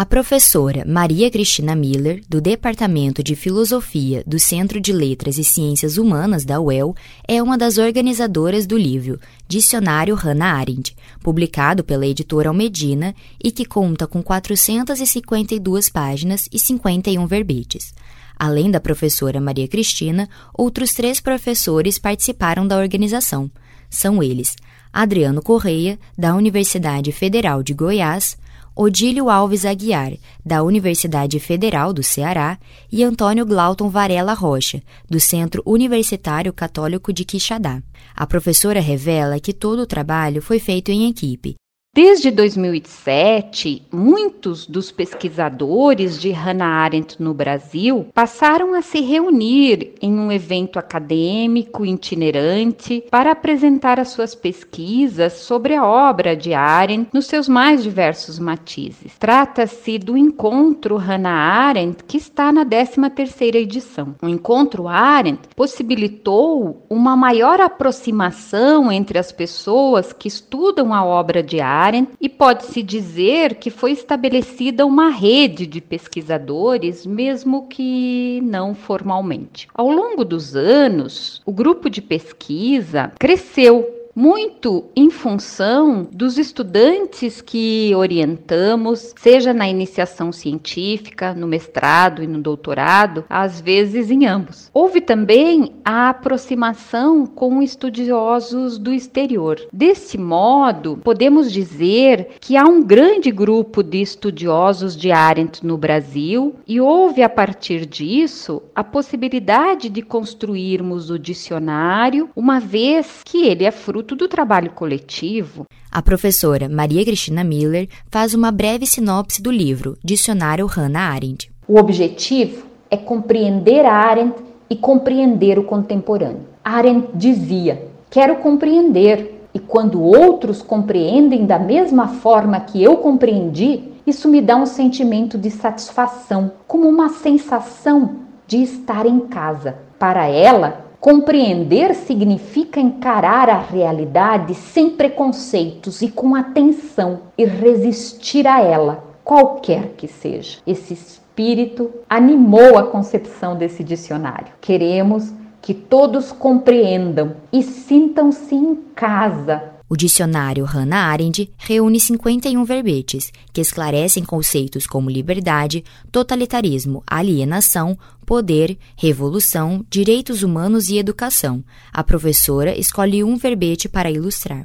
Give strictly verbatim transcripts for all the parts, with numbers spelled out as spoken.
A professora Maria Cristina Miller, do Departamento de Filosofia do Centro de Letras e Ciências Humanas da U E L, é uma das organizadoras do livro Dicionário Hannah Arendt, publicado pela editora Almedina e que conta com quatrocentas e cinquenta e duas páginas e cinquenta e um verbetes. Além da professora Maria Cristina, outros três professores participaram da organização. São eles Adriano Correia, da Universidade Federal de Goiás, Odílio Alves Aguiar, da Universidade Federal do Ceará, e Antônio Glauton Varela Rocha, do Centro Universitário Católico de Quixadá. A professora revela que todo o trabalho foi feito em equipe. Desde dois mil e sete, muitos dos pesquisadores de Hannah Arendt no Brasil passaram a se reunir em um evento acadêmico itinerante para apresentar as suas pesquisas sobre a obra de Arendt nos seus mais diversos matizes. Trata-se do Encontro Hannah Arendt, que está na décima terceira edição. O Encontro Arendt possibilitou uma maior aproximação entre as pessoas que estudam a obra de Arendt, e pode-se dizer que foi estabelecida uma rede de pesquisadores, mesmo que não formalmente. Ao longo dos anos, o grupo de pesquisa cresceu, muito em função dos estudantes que orientamos, seja na iniciação científica, no mestrado e no doutorado, às vezes em ambos. Houve também a aproximação com estudiosos do exterior. Desse modo, podemos dizer que há um grande grupo de estudiosos de Arendt no Brasil e houve, a partir disso, a possibilidade de construirmos o dicionário, uma vez que ele é fruto do trabalho coletivo. A professora Maria Cristina Miller faz uma breve sinopse do livro Dicionário Hannah Arendt. O objetivo é compreender Arendt e compreender o contemporâneo. Arendt dizia: quero compreender, e quando outros compreendem da mesma forma que eu compreendi, isso me dá um sentimento de satisfação, como uma sensação de estar em casa. Para ela, compreender significa encarar a realidade sem preconceitos e com atenção e resistir a ela, qualquer que seja. Esse espírito animou a concepção desse dicionário. Queremos que todos compreendam e sintam-se em casa. O dicionário Hannah Arendt reúne cinquenta e um verbetes, que esclarecem conceitos como liberdade, totalitarismo, alienação, poder, revolução, direitos humanos e educação. A professora escolhe um verbete para ilustrar.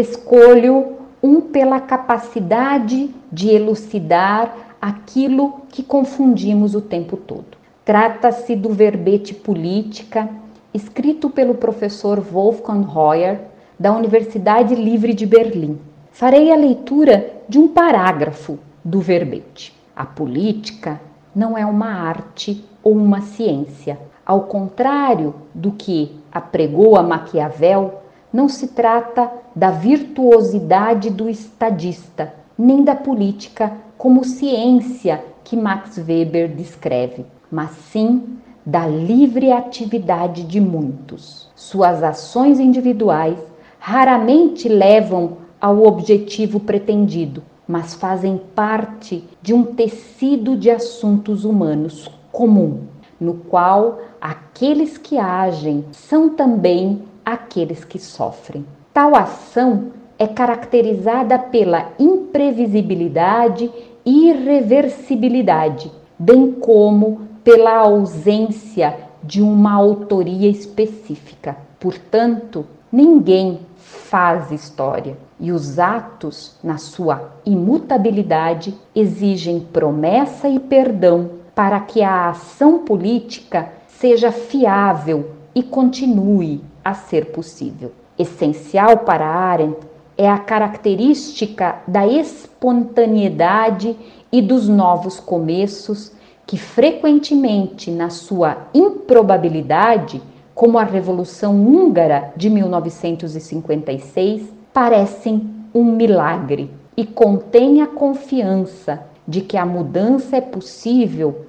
Escolho um pela capacidade de elucidar aquilo que confundimos o tempo todo. Trata-se do verbete política, escrito pelo professor Wolfgang Hoyer, da Universidade Livre de Berlim. Farei a leitura de um parágrafo do verbete. A política não é uma arte ou uma ciência. Ao contrário do que apregou a Maquiavel, não se trata da virtuosidade do estadista, nem da política como ciência que Max Weber descreve, mas sim da livre atividade de muitos. Suas ações individuais raramente levam ao objetivo pretendido, mas fazem parte de um tecido de assuntos humanos comum, no qual aqueles que agem são também aqueles que sofrem. Tal ação é caracterizada pela imprevisibilidade e irreversibilidade, bem como pela ausência de uma autoria específica. Portanto, ninguém faz história, e os atos, na sua imutabilidade, exigem promessa e perdão para que a ação política seja fiável e continue a ser possível. Essencial para Arendt é a característica da espontaneidade e dos novos começos que frequentemente, na sua improbabilidade, como a Revolução Húngara de mil novecentos e cinquenta e seis, parecem um milagre e contém a confiança de que a mudança é possível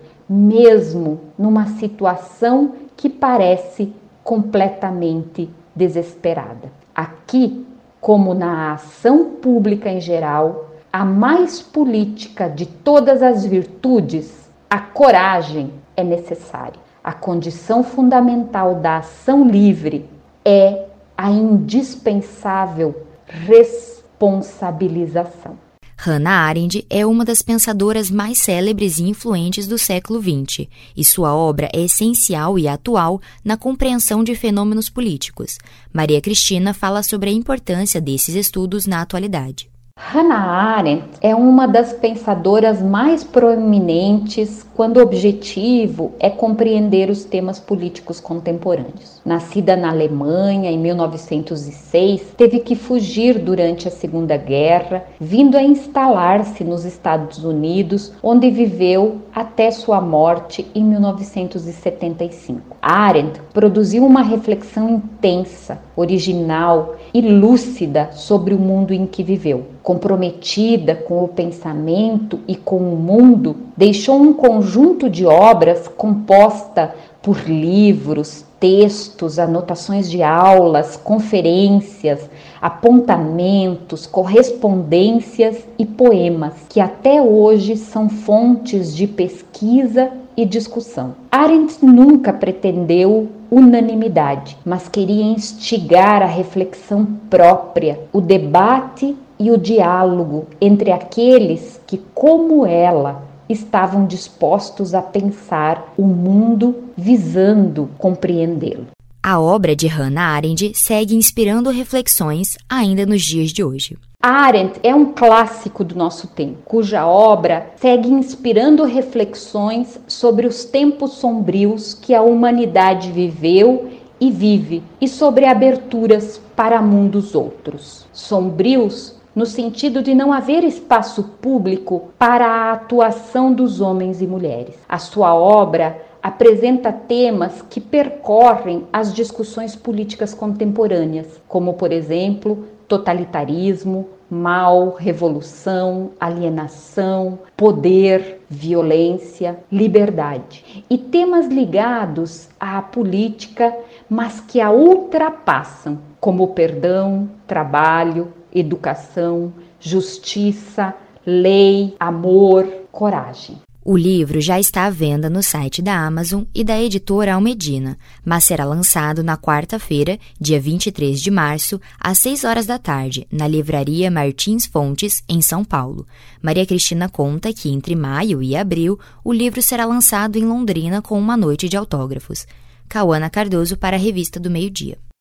mesmo numa situação que parece completamente desesperada. Aqui, como na ação pública em geral, a mais política de todas as virtudes, a coragem é necessária. A condição fundamental da ação livre é a indispensável responsabilização. Hannah Arendt é uma das pensadoras mais célebres e influentes do século vinte, e sua obra é essencial e atual na compreensão de fenômenos políticos. Maria Cristina fala sobre a importância desses estudos na atualidade. Hannah Arendt é uma das pensadoras mais proeminentes quando o objetivo é compreender os temas políticos contemporâneos. Nascida na Alemanha em mil novecentos e seis, teve que fugir durante a Segunda Guerra, vindo a instalar-se nos Estados Unidos, onde viveu até sua morte em mil novecentos e setenta e cinco. Arendt produziu uma reflexão intensa, original e lúcida sobre o mundo em que viveu. Comprometida com o pensamento e com o mundo, deixou um conjunto de obras composta por livros, textos, anotações de aulas, conferências, apontamentos, correspondências e poemas, que até hoje são fontes de pesquisa e discussão. Arendt nunca pretendeu unanimidade, mas queria instigar a reflexão própria, o debate e o diálogo entre aqueles que, como ela, estavam dispostos a pensar o mundo visando compreendê-lo. A obra de Hannah Arendt segue inspirando reflexões ainda nos dias de hoje. Arendt é um clássico do nosso tempo, cuja obra segue inspirando reflexões sobre os tempos sombrios que a humanidade viveu e vive, e sobre aberturas para mundos outros. Sombrios no sentido de não haver espaço público para a atuação dos homens e mulheres. A sua obra apresenta temas que percorrem as discussões políticas contemporâneas, como, por exemplo, totalitarismo, mal, revolução, alienação, poder, violência, liberdade. E temas ligados à política, mas que a ultrapassam, como perdão, trabalho, educação, justiça, lei, amor, coragem. O livro já está à venda no site da Amazon e da editora Almedina, mas será lançado na quarta-feira, dia vinte e três de março, às seis horas da tarde, na Livraria Martins Fontes, em São Paulo. Maria Cristina conta que entre maio e abril, o livro será lançado em Londrina com uma noite de autógrafos. Cauana Cardoso para a Revista do Meio Dia.